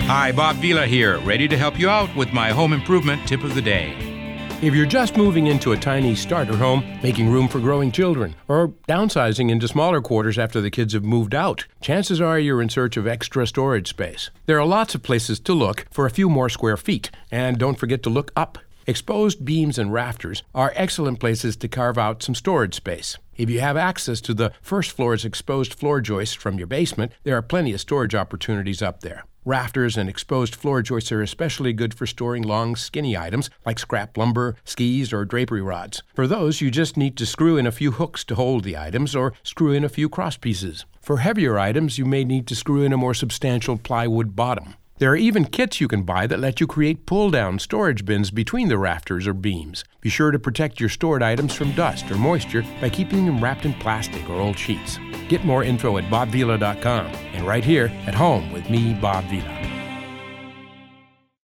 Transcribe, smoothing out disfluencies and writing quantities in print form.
Hi, Bob Vila here, ready to help you out with my home improvement tip of the day. If you're just moving into a tiny starter home, making room for growing children, or downsizing into smaller quarters after the kids have moved out, chances are you're in search of extra storage space. There are lots of places to look for a few more square feet, and don't forget to look up. Exposed beams and rafters are excellent places to carve out some storage space. If you have access to the first floor's exposed floor joists from your basement, there are plenty of storage opportunities up there. Rafters and exposed floor joists are especially good for storing long, skinny items like scrap lumber, skis, or drapery rods. For those, you just need to screw in a few hooks to hold the items or screw in a few cross pieces. For heavier items, you may need to screw in a more substantial plywood bottom. There are even kits you can buy that let you create pull-down storage bins between the rafters or beams. Be sure to protect your stored items from dust or moisture by keeping them wrapped in plastic or old sheets. Get more info at bobvila.com and right here at home with me, Bob Vila.